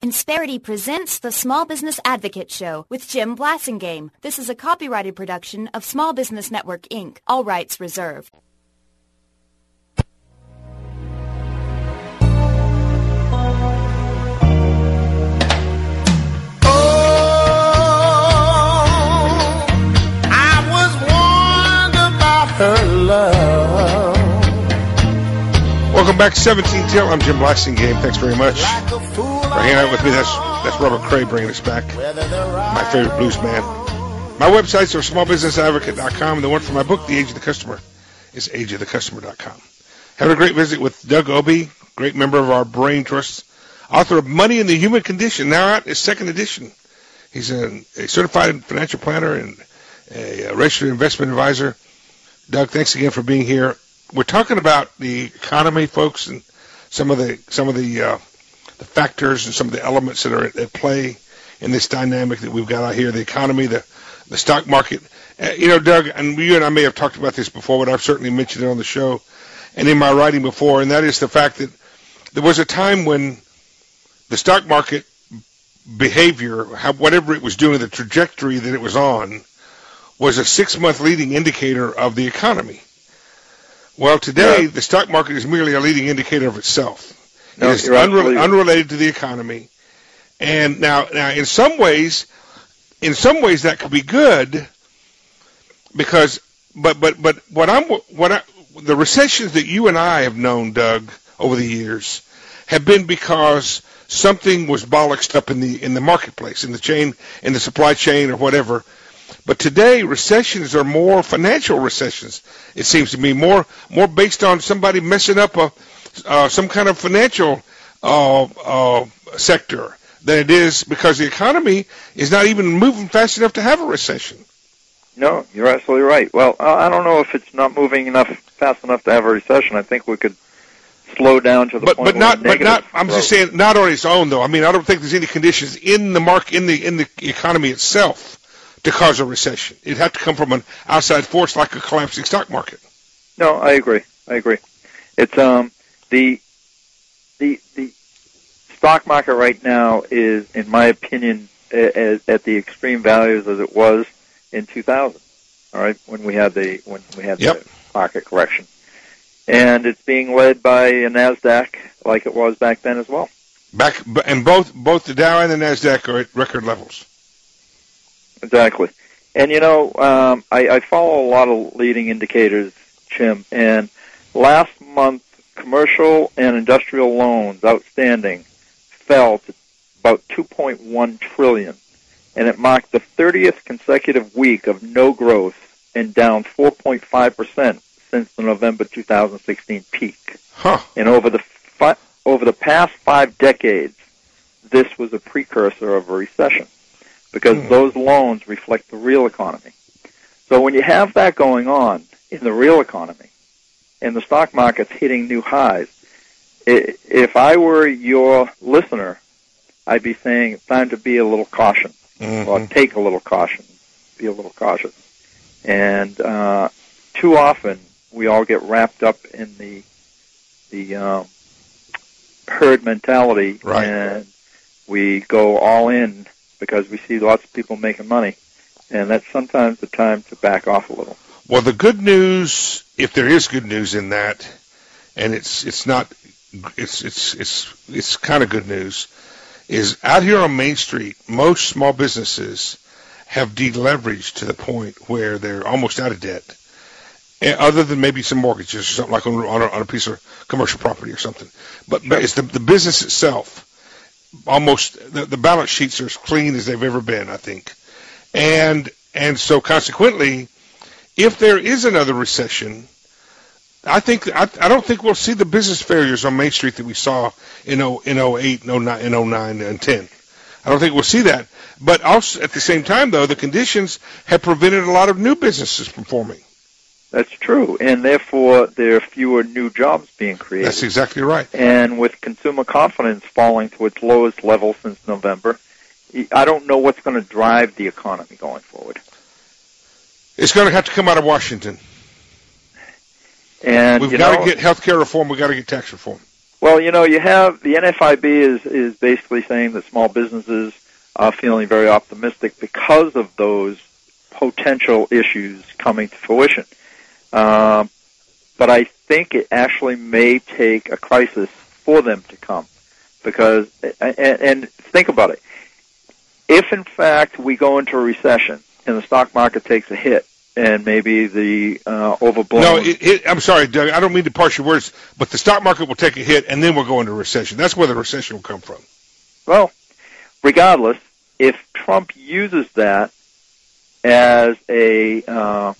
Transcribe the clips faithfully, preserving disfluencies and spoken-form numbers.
Insperity presents the Small Business Advocate Show with Jim Blasingame. This is a copyrighted production of Small Business Network, Incorporated. All rights reserved. Her love. Welcome back to seventeen Till. I'm Jim Blasingame. Thanks very much for hanging out with me. That's that's Robert Cray bringing us back. My favorite blues man. My websites are small business advocate dot com, and the one for my book, The Age of the Customer, is age of the customer dot com. Having a great visit with Doug Obie, great member of our Brain Trust, author of Money and the Human Condition, now out his second edition. He's a, a certified financial planner and a, a registered investment advisor. Doug, thanks again for being here. We're talking about the economy, folks, and some of the some of the uh, the factors and some of the elements that are at, at play in this dynamic that we've got out here. The economy, the the stock market. Uh, you know, Doug, and you and I may have talked about this before, but I've certainly mentioned it on the show and in my writing before, and that is the fact that there was a time when the stock market behavior, how, whatever it was doing, the trajectory that it was on, was a six-month leading indicator of the economy. Well, today, yeah. the stock market is merely a leading indicator of itself. No, it is unre- unrelated to the economy. And now, now, in some ways, in some ways that could be good, because, but, but, but what I'm, what I, the recessions that you and I have known, Doug, over the years, have been because something was bollocksed up in the in the marketplace, in the chain, in the supply chain, or whatever. But today, recessions are more financial recessions. It seems to me more more based on somebody messing up a uh, some kind of financial uh, uh, sector than it is because the economy is not even moving fast enough to have a recession. No, you're absolutely right. Well, I don't know if it's not moving enough fast enough to have a recession. I think we could slow down to the but, point. But not, but not. I'm growth. just saying, not on its own though. I mean, I don't think there's any conditions in the mark in the in the economy itself to cause a recession. It'd have to come from an outside force like a collapsing stock market. No, I agree. I agree. It's um the the the stock market right now is, in my opinion, at, at the extreme values as it was in two thousand. All right, when we had the when we had yep. the market correction, and it's being led by a NASDAQ like it was back then as well. Back and both both the Dow and the NASDAQ are at record levels. Exactly. And, you know, um, I, I follow a lot of leading indicators, Jim, and last month, commercial and industrial loans outstanding fell to about two point one trillion dollars, and it marked the thirtieth consecutive week of no growth and down four point five percent since the November two thousand sixteen peak. Huh. And over the fi- over the past five decades, this was a precursor of a recession, because mm. those loans reflect the real economy. So when you have that going on in the real economy and the stock market's hitting new highs, if I were your listener, I'd be saying it's time to be a little cautious, mm-hmm. or take a little caution, be a little cautious. And uh, too often we all get wrapped up in the the um, herd mentality, right. and we go all in because we see lots of people making money, and that's sometimes the time to back off a little. Well, the good news, if there is good news in that, and it's it's not, it's it's it's it's kind of good news, is out here on Main Street, most small businesses have deleveraged to the point where they're almost out of debt, other than maybe some mortgages or something like on, on, a, on a piece of commercial property or something. But, but it's the, the business itself. Almost the, the balance sheets are as clean as they've ever been, I think. And and so consequently, if there is another recession, I think I, I don't think we'll see the business failures on Main Street that we saw in oh, in oh eight and oh nine and oh nine and ten. I don't think we'll see that. But also at the same time, though, the conditions have prevented a lot of new businesses from forming. That's true, and therefore there are fewer new jobs being created. That's exactly right. And with consumer confidence falling to its lowest level since November, I don't know what's going to drive the economy going forward. It's going to have to come out of Washington. And we've you got know, to get health care reform. We've got to get tax reform. Well, you know, you have the N F I B is is basically saying that small businesses are feeling very optimistic because of those potential issues coming to fruition. Uh, but I think it actually may take a crisis for them to come, because and, and think about it. If in fact we go into a recession and the stock market takes a hit, and maybe the uh, overblown... No, it, it, I'm sorry, Doug. I don't mean to parse your words, but the stock market will take a hit, and then we'll go into a recession. That's where the recession will come from. Well, regardless, if Trump uses that as a uh,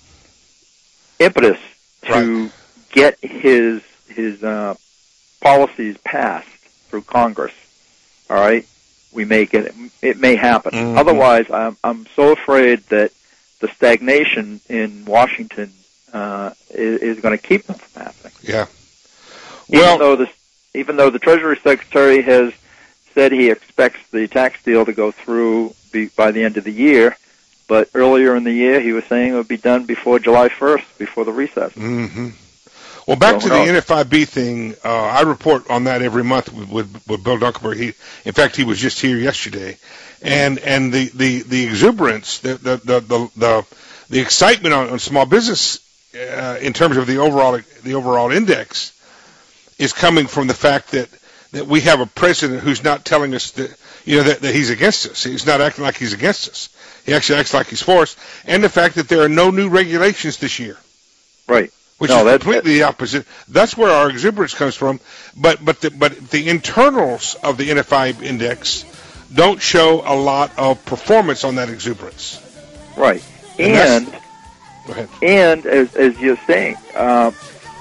impetus to right. get his his uh, policies passed through Congress, all right, we may get it. It may happen. Mm-hmm. Otherwise, I'm I'm so afraid that the stagnation in Washington uh, is, is going to keep them from happening. Yeah. Well, even though the even though the Treasury Secretary has said he expects the tax deal to go through be, by the end of the year, but earlier in the year he was saying it would be done before July first, before the recess. Mm-hmm. Well, back so, to the no. N F I B thing. Uh, I report on that every month with, with, with Bill Dunkelberg. He, in fact, he was just here yesterday. And and the, the, the exuberance, the the the the, the, the excitement on, on small business uh, in terms of the overall the overall index is coming from the fact that, that we have a president who's not telling us that you know that, that he's against us. He's not acting like he's against us. He actually acts like he's for us. And the fact that there are no new regulations this year, right? Which no, is that's, completely the opposite. That's where our exuberance comes from. But but the, but the internals of the N F I index don't show a lot of performance on that exuberance. Right. And, and go ahead. And as, as you're saying, uh,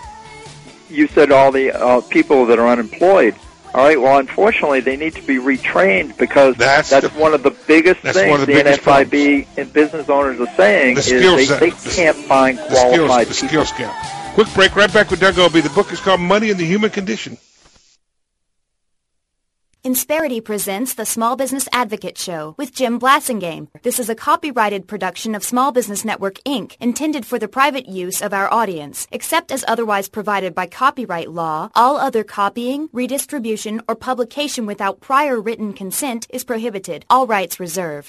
you said all the uh, people that are unemployed. All right. Well, unfortunately, they need to be retrained because that's, that's the, one of the biggest that's things one of the, the biggest N F I B problems. and business owners are saying the is they, set, they the, can't find qualified the skills, people. The skills gap. Quick break. Right back with Doug Obey. The book is called Money and the Human Condition. Insperity presents the Small Business Advocate Show with Jim Blasingame. This is a copyrighted production of Small Business Network, Incorporated, intended for the private use of our audience. Except as otherwise provided by copyright law, all other copying, redistribution, or publication without prior written consent is prohibited. All rights reserved.